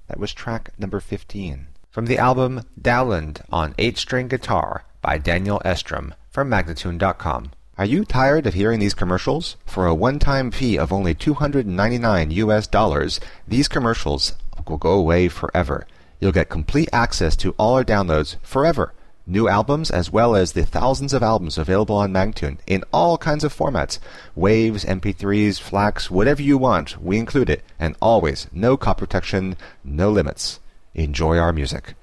That was track number 15. From the album Dowland on 8-string guitar by Daniel Estrom from Magnatune.com. Are you tired of hearing these commercials? For a one-time fee of only $299, these commercials will go away forever. You'll get complete access to all our downloads forever. New albums as well as the thousands of albums available on Magnatune in all kinds of formats. Waves, MP3s, FLACs, whatever you want, we include it. And always, no copy protection, no limits. Enjoy our music.